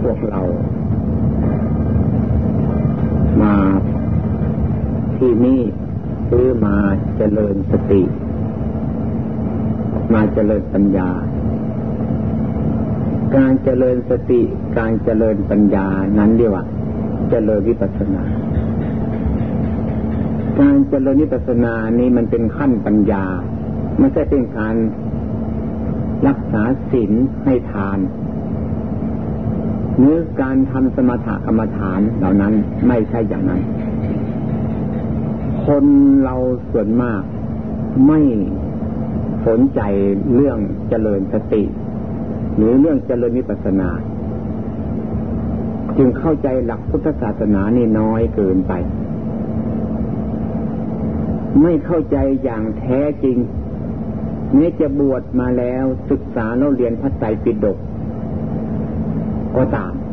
พวกเรามาที่นี่คือมาเจริญสติมาเจริญปัญญาการเจริญสติการเจริญปัญญานั้นเรียกว่าเจริญวิปัสสนาการเจริญวิปัสสนานี้มันเป็นขั้นปัญญาไม่ใช่เป็นการรักษาศีลให้ทานหรือการทำสมถกรรมฐานเหล่านั้นไม่ใช่อย่างนั้นคนเราส่วนมากไม่สนใจเรื่องเจริญสติหรือเรื่องเจริญวิปัสสนาจึงเข้าใจหลักพุทธศาสนานี่น้อยเกินไปไม่เข้าใจอย่างแท้จริงแม้จะบวชมาแล้วศึกษาแล้วเรียนพระไตรปิฎกก็ตาม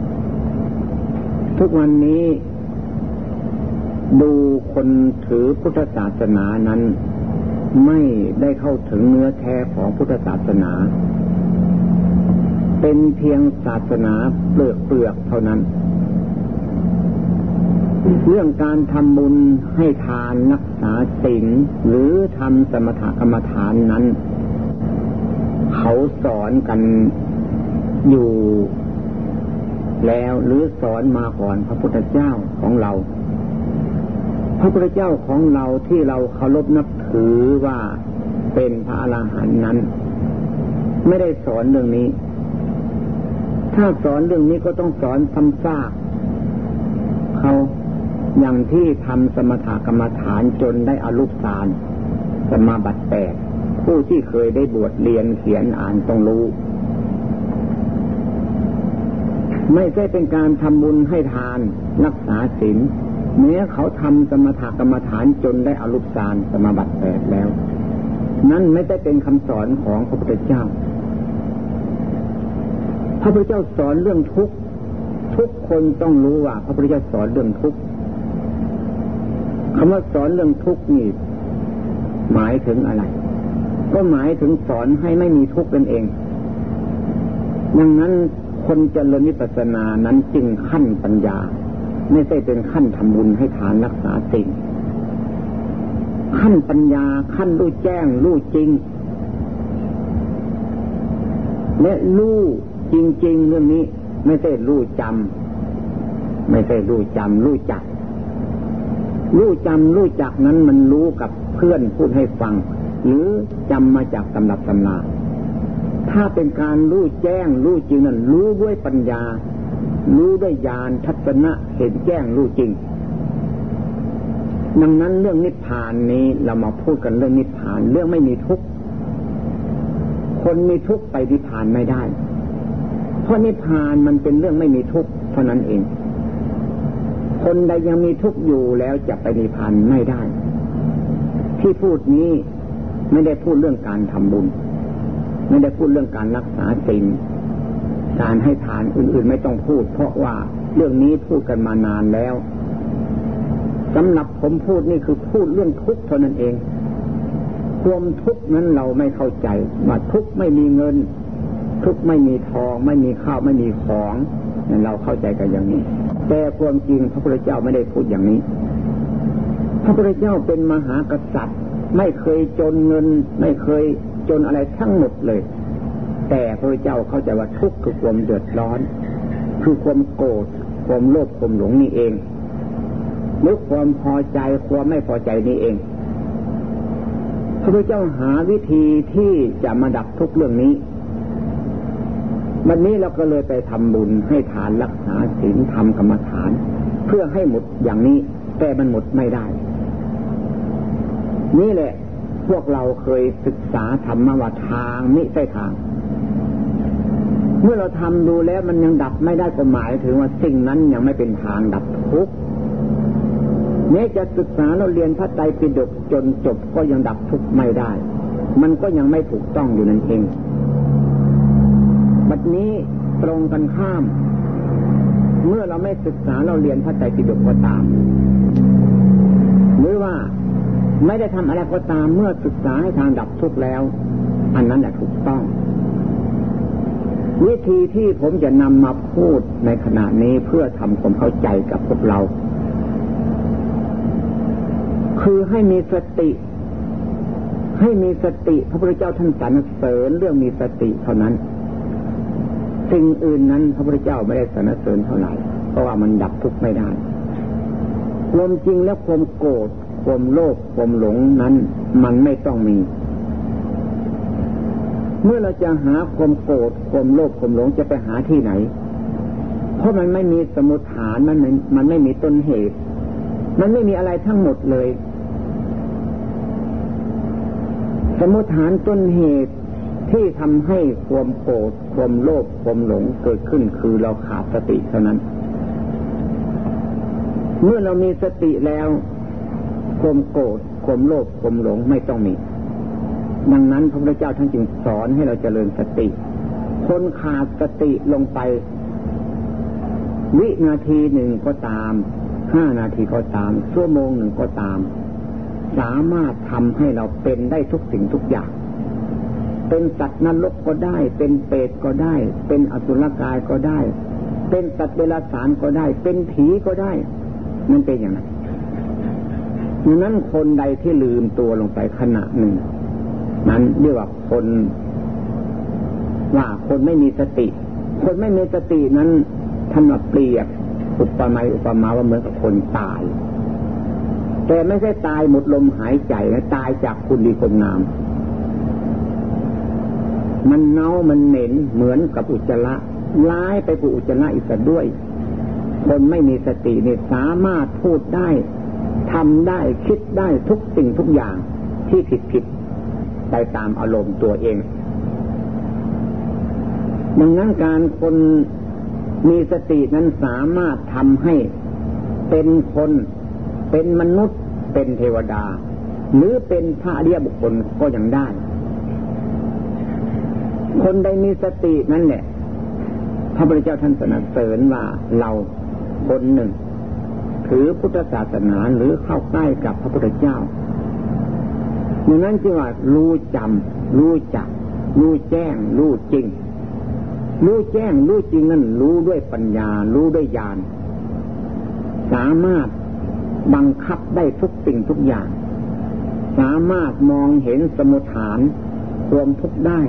ทุกวันนี้ดูคนถือพุทธศาสนานั้นไม่ได้เข้าถึงเนื้อแท้ของพุทธศาสนาเป็นเพียงศาสนาเปลือกเท่านั้นเรื่องการทำบุญให้ทานรักษาศีลหรือทำสมถกรรมฐานนั้นเขาสอนกันอยู่แล้วหรือสอนมาก่อนพระพุทธเจ้าของเราพระพุทธเจ้าของเราที่เราเคารพนับถือว่าเป็นพระอรหันต์นั้นไม่ได้สอนเรื่องนี้ถ้าสอนเรื่องนี้ก็ต้องสอนซ้ำซากเขาอย่างที่ทำสมถกรรมฐานจนได้อรูปฌานสมาบัติ8ผู้ที่เคยได้บวชเรียนเขียนอ่านต้องรู้ไม่ใช่เป็นการทำบุญให้ทานรักษาศีลแม้เขาทำสมถกรรมฐานจนได้อรูปฌานสมาบัติ8แล้วนั่นไม่ได้เป็นคำสอนของพระพุทธเจ้าพระพุทธเจ้าสอนเรื่องทุกข์ทุกคนต้องรู้ว่าพระพุทธเจ้าสอนเรื่องทุกข์คำว่าสอนเรื่องทุกข์นี่หมายถึงอะไรก็หมายถึงสอนให้ไม่มีทุกข์นั่นเองดังนั้นคนเจริญวิปัสสนานั้นจึงขั้นปัญญาไม่ใช่เป็นขั้นทำบุญให้ทานรักษาศีลขั้นปัญญาขั้นรู้แจ้งรู้จริงและรู้จริงๆเรื่องนี้ไม่ใช่รู้จำไม่ใช่รู้จำรู้จักรู้จำรู้จักนั้นมันรู้กับเพื่อนพูดให้ฟังหรือจำมาจากตำรับตำราถ้าเป็นการรู้แจ้งรู้จริงนั้นรู้ด้วยปัญญารู้ด้วยญาณทัศนะเห็นแจ้งรู้จริงดังนั้นเรื่องนิพพานนี้เรามาพูดกันเรื่องนิพพานเรื่องไม่มีทุกข์คนมีทุกข์ไปนิพพานไม่ได้เพราะนิพพานมันเป็นเรื่องไม่มีทุกข์เท่านั้นเองคนใดยังมีทุกข์อยู่แล้วจะไปนิพพานไม่ได้ที่พูดนี้ไม่ได้พูดเรื่องการทำบุญไม่ได้พูดเรื่องการรักษาศีลการให้ทานอื่นๆไม่ต้องพูดเพราะว่าเรื่องนี้พูดกันมานานแล้วสำหรับผมพูดนี่คือพูดเรื่องทุกข์เท่านั้นเองความทุกข์นั้นเราไม่เข้าใจว่าทุกข์ไม่มีเงินทุกข์ไม่มีทองไม่มีข้าวไม่มีของเราเข้าใจกันอย่างนี้แต่ความจริงพระพุทธเจ้าไม่ได้พูดอย่างนี้พระพุทธเจ้าเป็นมหากษัตริย์ไม่เคยจนเงินไม่เคยจนอะไรทั้งหมดเลยแต่พระพุทธเจ้าเข้าใจว่าทุกข์คือความเดือดร้อนคือความโกรธความโลภความหลงนี่เองหรือความพอใจความไม่พอใจนี่เองพระพุทธเจ้าหาวิธีที่จะมาดับทุกข์เรื่องนี้วันนี้เราก็เลยไปทำบุญให้ทานรักษาศีลทำกรรมฐานเพื่อให้หมดอย่างนี้แต่มันหมดไม่ได้นี่แหละพวกเราเคยศึกษาธรรมะว่าทางมิใช่ทางเมื่อเราทำดูแล้วมันยังดับไม่ได้ก็หมายถึงว่าสิ่งนั้นยังไม่เป็นทางดับทุกข์แม้จะศึกษาเราเรียนพระไตรปิฎกจนจบก็ยังดับทุกข์ไม่ได้มันก็ยังไม่ถูกต้องอยู่นั่นเองบัดนี้ตรงกันข้ามเมื่อเราไม่ศึกษาเราเรียนพระไตรปิฎกก็ตามหรือว่าไม่ได้ทำอะไรก็ตามเมื่อศึกษาให้ทางดับทุกข์แล้วอันนั้นแหละถูกต้องวิธีที่ผมจะนำมาพูดในขณะนี้เพื่อทำความเข้าใจกับพวกเราคือให้มีสติให้มีสติพระพุทธเจ้าท่านสรรเสริญเรื่องมีสติเท่านั้นสิ่งอื่นนั้นพระพุทธเจ้าไม่ได้สรรเสริญเท่าไหร่เพราะว่ามันดับทุกข์ไม่ได้ความจริงและความโกรธความโลภความหลงนั้นมันไม่ต้องมีเมื่อเราจะหาความโกรธความโลภความหลงจะไปหาที่ไหนเพราะมันไม่มีสมุฏฐานมันไม่มีต้นเหตุมันไม่มีอะไรทั้งหมดเลยสมุฏฐานต้นเหตุที่ทำให้ความโกรธความโลภความหลงเกิดขึ้นคือเราขาดสติเท่านั้นเมื่อเรามีสติแล้วความโกรธความโลภความหลงไม่ต้องมีดังนั้นพระพุทธเจ้าท่านจึงสอนให้เราเจริญสติคนขาดสติลงไปวินาทีหนึ่งก็ตาม5 นาทีก็ตามชั่วโมงหนึ่งก็ตามสามารถทำให้เราเป็นได้ทุกสิ่งทุกอย่างเป็นสัตว์นรกก็ได้เป็นเปรตก็ได้เป็นอสุรกายก็ได้เป็นสัตว์เดรัจฉานก็ได้เป็นผีก็ได้มันเป็นอย่างนั้นดังนั้นคนใดที่ลืมตัวลงไปขณะหนึ่งนั้นเรียกว่าคนไม่มีสติคนไม่มีสตินั้นท่านเปรียบอุปมาว่าเหมือนกับคนตายแต่ไม่ใช่ตายหมดลมหายใจนะตายจากคุณดีคุณงามมันเน่ามันเหม็นเหมือนกับอุจจาระร้ายไปกว่าอุจจาระอีกด้วยคนไม่มีสติเนี่ยสามารถพูดได้ทำได้คิดได้ทุกสิ่งทุกอย่างที่ผิดไปตามอารมณ์ตัวเองดังนั้นการคนมีสตินั้นสามารถทำให้เป็นคนเป็นมนุษย์เป็นเทวดาหรือเป็นพระอริยบุคคลก็ยังได้คนใดมีสตินั่นแหละพระพุทธเจ้าท่านสรรเสริญว่าเราคนหนึ่งถือพุทธศาสนาหรือเข้าใกล้กับพระพุทธเจ้าดังนั้นจึงว่ารู้จำรู้จักรู้แจ้งรู้จริงรู้แจ้งรู้จริงนั่นรู้ด้วยปัญญารู้ด้วยญาณสามารถบังคับได้ทุกสิ่งทุกอย่างสามารถมองเห็นสมุฏฐานความทุกข์ได้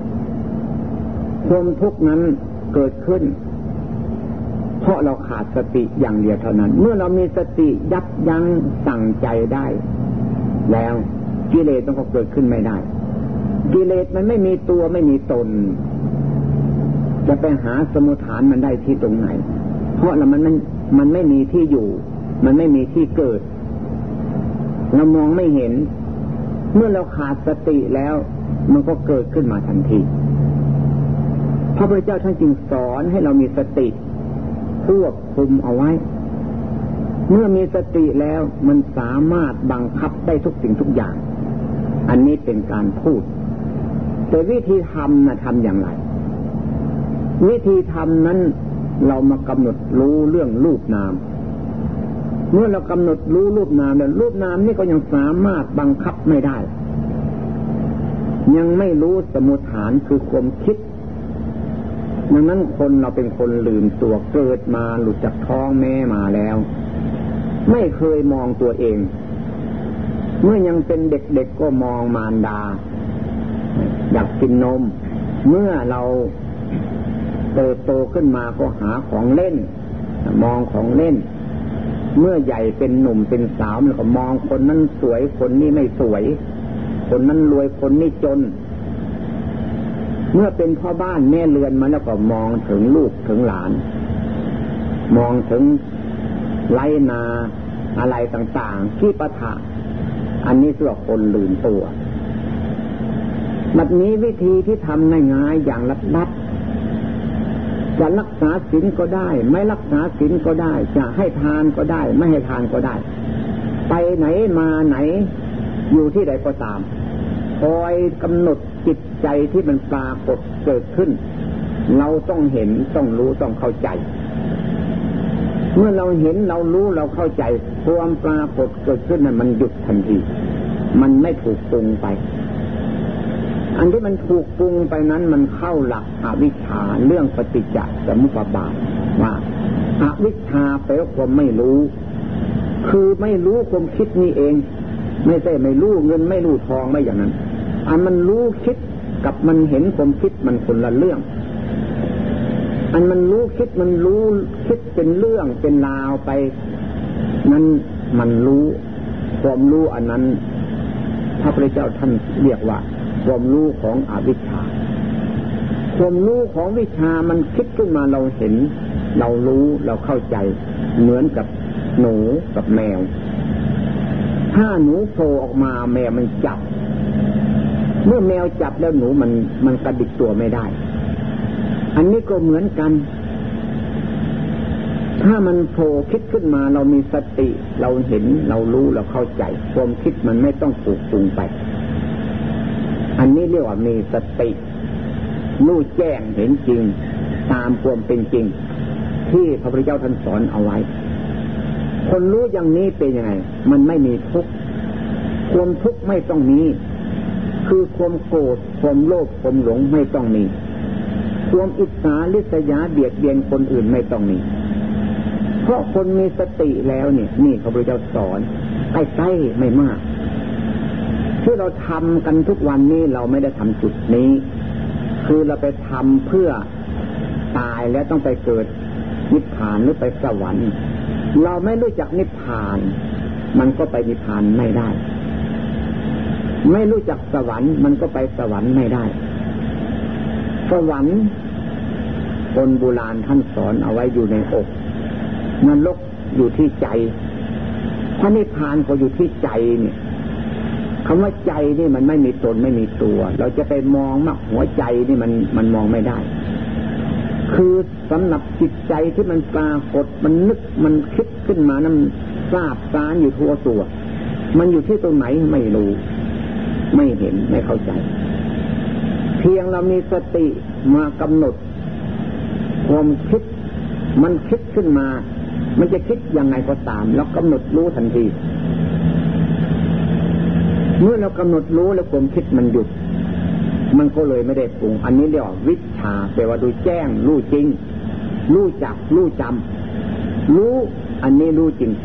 ความทุกข์นั้นเกิดขึ้นเพราะเราขาดสติอย่างเดียวเท่านั้นเมื่อเรามีสติยับยั้งสั่งใจได้แล้วกิเลสมันก็เกิดขึ้นไม่ได้กิเลสมันไม่มีตัวไม่มีตนจะไปหาสมุฏฐานมันได้ที่ตรงไหนเพราะมันไม่มีที่อยู่มันไม่มีที่เกิดเรามองไม่เห็นเมื่อเราขาดสติแล้วมันก็เกิดขึ้นมาทันทีพระพุทธเจ้าท่านจึงสอนให้เรามีสติควบคุมเอาไว้เมื่อมีสติแล้วมันสามารถบังคับได้ทุกสิ่งทุกอย่างอันนี้เป็นการพูดแต่วิธีทำนะทำอย่างไรวิธีทำนั้นเรามากำหนดรู้เรื่องรูปนามเมื่อเรากำหนดรู้รูปนามแล้วรูปนามนี่ก็ยังสามารถบังคับไม่ได้ยังไม่รู้สมุฏฐานคือความคิดดังนั้นคนเราเป็นคนลืมตัวเกิดมาหลุดจากท้องแม่มาแล้วไม่เคยมองตัวเองเมื่อยังเป็นเด็กๆก็มองมารดาอยากกินนมเมื่อเราเติบโตขึ้นมาก็หาของเล่นมองของเล่นเมื่อใหญ่เป็นหนุ่มเป็นสาวมันก็มองคนนั้นสวยคนนี้ไม่สวยคนนั้นรวยคนนี้จนเมื่อเป็นพ่อบ้านแม่เรือนมาแล้วก็มองถึงลูกถึงหลานมองถึงไรนาอะไรต่างๆที่ปะทะอันนี้เสื่อคนลืมตัวแบบนี้วิธีที่ทำง่ายๆอย่างลับๆจะรักษาศีลก็ได้ไม่รักษาศีลก็ได้จะให้ทานก็ได้ไม่ให้ทานก็ได้ไปไหนมาไหนอยู่ที่ใดก็ตามคอยกำหนดจิตใจที่มันปรากฏเกิดขึ้นเราต้องเห็นต้องรู้ต้องเข้าใจเมื่อเราเห็นเรารู้เราเข้าใจความปรากฏเกิดขึ้นนั้นมันหยุดทันทีมันไม่ถูกปรุงไปอันที่มันถูกปรุงไปนั้นมันเข้าหลักอวิชชาเรื่องปฏิจจสมุปบาทว่าอวิชชาแปลว่าความไม่รู้คือไม่รู้ความคิดนี่เองไม่ใช่ไม่รู้เงินไม่รู้ทองไม่อย่างนั้นอันมันรู้คิดกับมันเห็นความคิดมันคนละเรื่องอันมันรู้คิดมันรู้คิดเป็นเรื่องเป็นราวไปนั้นมันรู้ความรู้อันนั้นพระพุทธเจ้าท่านเรียกว่าความรู้ของอวิชชาความรู้ของวิชามันคิดขึ้นมาเราเห็นเรารู้เราเข้าใจเหมือนกับหนูกับแมวถ้าหนูโผล่ออกมาแมวมันจับเมื่อแมวจับแล้วหนูมันกระดิกตัวไม่ได้อันนี้ก็เหมือนกันถ้ามันโผล่คิดขึ้นมาเรามีสติเราเห็นเรารู้เราเข้าใจความคิดมันไม่ต้องถูกปรุงไปอันนี้เรียกว่ามีสติรู้แจ้งเห็นจริงตามความเป็นจริงที่พระพุทธเจ้าท่านสอนเอาไว้คนรู้อย่างนี้เป็นยังไงมันไม่มีทุกข์ความทุกข์ไม่ต้องมีคือความโกรธความโลภความหลงไม่ต้องมีความอิจฉาริษยาเบียดเบียนคนอื่นไม่ต้องมีเพราะคนมีสติแล้วเนี่ยนี่พระพุทธเจ้าสอนใกล้ๆไม่มากที่เราทำกันทุกวันนี้เราไม่ได้ทำจุดนี้คือเราไปทำเพื่อตายแล้วต้องไปเกิดนิพพานหรือไปสวรรค์เราไม่รู้จักนิพพานมันก็ไปนิพพานไม่ได้ไม่รู้จักสวรรค์มันก็ไปสวรรค์ไม่ได้สวรรค์คนโบราณท่านสอนเอาไว้อยู่ในอกนรกอยู่ที่ใจพระนิพพานก็อยู่ที่ใจเนี่ยคำว่าใจนี่มันไม่มีตนไม่มีตัวเราจะไปมองว่าหัวใจนี่มันมองไม่ได้คือสำหรับจิตใจที่มันปรากฏมันนึกมันคิดขึ้นมานั้นทราบสารอยู่ทั่วตัวมันอยู่ที่ตรงไหนไม่รู้ไม่เห็นไม่เข้าใจเพียงเรามีสติมากำหนดความคิดมันคิดขึ้นมามันจะคิดยังไงก็ตามแล้วกำหนดรู้ทันทีเมื่อเรากำหนดรู้แล้วความคิดมันหยุดมันก็เลยไม่ได้ปรุงอันนี้เรียกว่าวิชชาแปลว่าดูแจ้งรู้จริงรู้จักรู้จำรู้อันนี้รู้จริง